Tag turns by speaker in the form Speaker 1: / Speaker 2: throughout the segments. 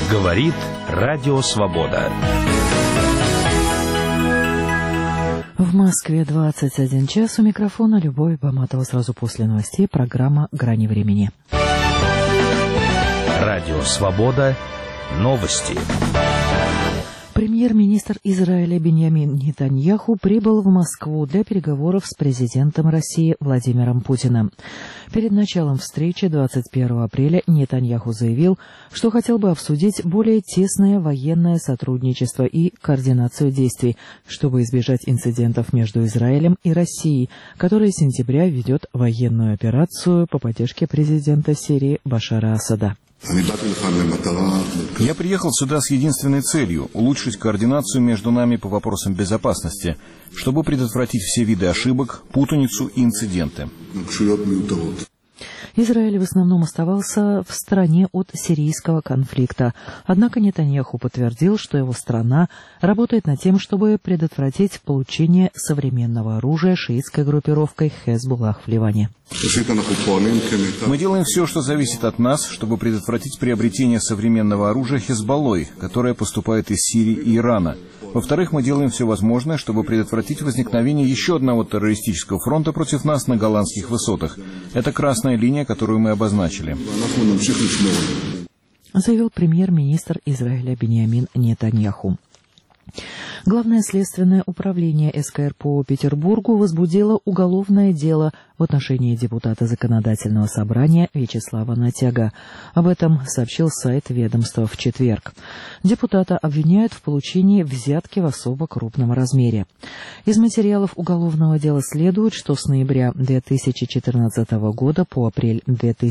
Speaker 1: Говорит Радио Свобода.
Speaker 2: В Москве 21 час. У микрофона Любовь Баматова. Сразу после новостей программа «Грани времени».
Speaker 1: Радио Свобода. Новости.
Speaker 2: Премьер-министр Израиля Биньямин Нетаньяху прибыл в Москву для переговоров с президентом России Владимиром Путиным. Перед началом встречи 21 апреля Нетаньяху заявил, что хотел бы обсудить более тесное военное сотрудничество и координацию действий, чтобы избежать инцидентов между Израилем и Россией, которая с сентября ведет военную операцию по поддержке президента Сирии Башара Асада.
Speaker 3: Я приехал сюда с единственной целью – улучшить координацию между нами по вопросам безопасности, чтобы предотвратить все виды ошибок, путаницу и инциденты.
Speaker 2: Израиль в основном оставался в стороне от сирийского конфликта. Однако Нетаньяху подтвердил, что его страна работает над тем, чтобы предотвратить получение современного оружия шиитской группировкой Хезболлах в Ливане.
Speaker 3: Мы делаем все, что зависит от нас, чтобы предотвратить приобретение современного оружия Хезболлой, которое поступает из Сирии и Ирана. Во-вторых, мы делаем все возможное, чтобы предотвратить возникновение еще одного террористического фронта против нас на голландских высотах. Это красная линия, которую мы обозначили.
Speaker 2: Заявил премьер-министр Израиля Биньямин Нетаньяху. Главное следственное управление СКР по Петербургу возбудило уголовное дело в отношении депутата Законодательного собрания Вячеслава Натяга. Об этом сообщил сайт ведомства в четверг. Депутата обвиняют в получении взятки в особо крупном размере. Из материалов уголовного дела следует, что с ноября 2014 года по апрель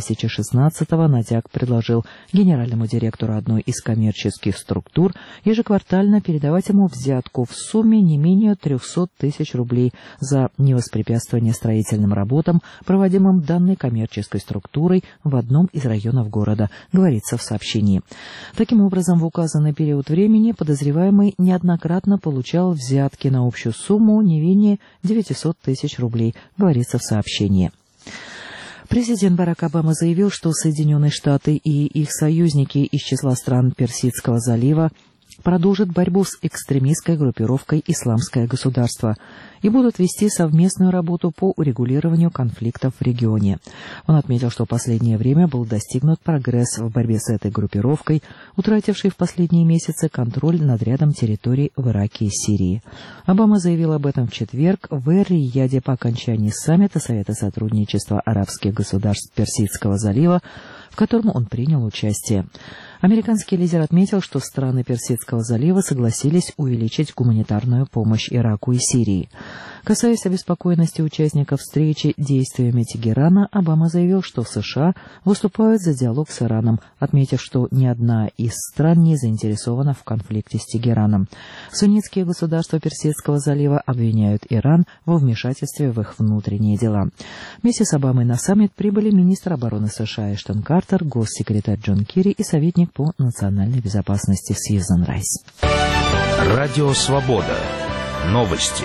Speaker 2: 2016 Натяг предложил генеральному директору одной из коммерческих структур ежеквартально передавать ему взятку в сумме не менее 300 тысяч рублей за невоспрепятствование строительным работам, проводимым данной коммерческой структурой в одном из районов города, говорится в сообщении. Таким образом, в указанный период времени подозреваемый неоднократно получал взятки на общую сумму не менее 900 тысяч рублей, говорится в сообщении. Президент Барак Обама заявил, что Соединенные Штаты и их союзники из числа стран Персидского залива продолжат борьбу с экстремистской группировкой «Исламское государство» и будут вести совместную работу по урегулированию конфликтов в регионе. Он отметил, что в последнее время был достигнут прогресс в борьбе с этой группировкой, утратившей в последние месяцы контроль над рядом территорий в Ираке и Сирии. Обама заявил об этом в четверг в Эр-Рияде по окончании саммита Совета сотрудничества арабских государств Персидского залива, в котором он принял участие. Американский лидер отметил, что страны Персидского залива согласились увеличить гуманитарную помощь Ираку и Сирии. Касаясь обеспокоенности участников встречи действиями Тегерана, Обама заявил, что США выступают за диалог с Ираном, отметив, что ни одна из стран не заинтересована в конфликте с Тегераном. Суннитские государства Персидского залива обвиняют Иран во вмешательстве в их внутренние дела. Вместе с Обамой на саммит прибыли министр обороны США Эштон Картер, госсекретарь Джон Керри и советник по национальной безопасности Сьюзан Райс.
Speaker 1: Радио Свобода. Новости.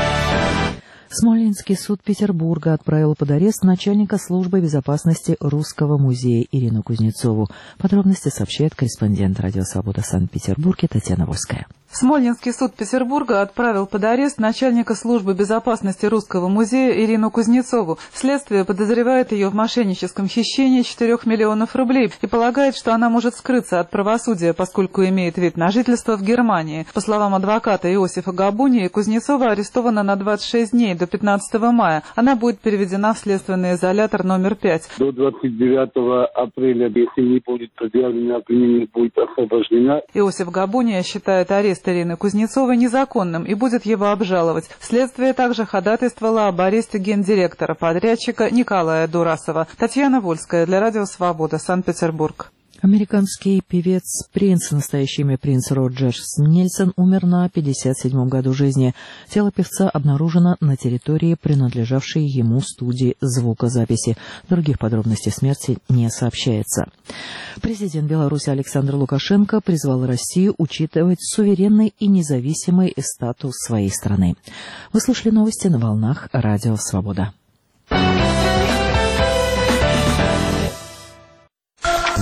Speaker 2: Смоленский суд Петербурга отправил под арест начальника службы безопасности Русского музея Ирину Кузнецову. Подробности сообщает корреспондент Радио Свобода в Санкт-Петербурге Татьяна Вольская.
Speaker 4: Смоленский суд Петербурга отправил под арест начальника службы безопасности Русского музея Ирину Кузнецову. Следствие подозревает ее в мошенническом хищении 4 миллионов рублей и полагает, что она может скрыться от правосудия, поскольку имеет вид на жительство в Германии. По словам адвоката Иосифа Габунии, Кузнецова арестована на 26 дней до 15 мая. Она будет переведена в следственный изолятор номер 5.
Speaker 5: До 29 апреля, если не будет предъявлено обвинение, будет освобождена.
Speaker 4: Иосиф Габуния считает арест Ирины Кузнецовой незаконным и будет его обжаловать. Следствие также ходатайствовало об аресте гендиректора подрядчика Николая Дурасова. Татьяна Вольская для Радио Свобода, Санкт-Петербург.
Speaker 2: Американский певец Принц, настоящее имя Принц Роджерс Нельсон, умер на 57-м году жизни. Тело певца обнаружено на территории, принадлежавшей ему студии звукозаписи. Других подробностей смерти не сообщается. Президент Беларуси Александр Лукашенко призвал Россию учитывать суверенный и независимый статус своей страны. Вы слушали новости на волнах Радио Свобода.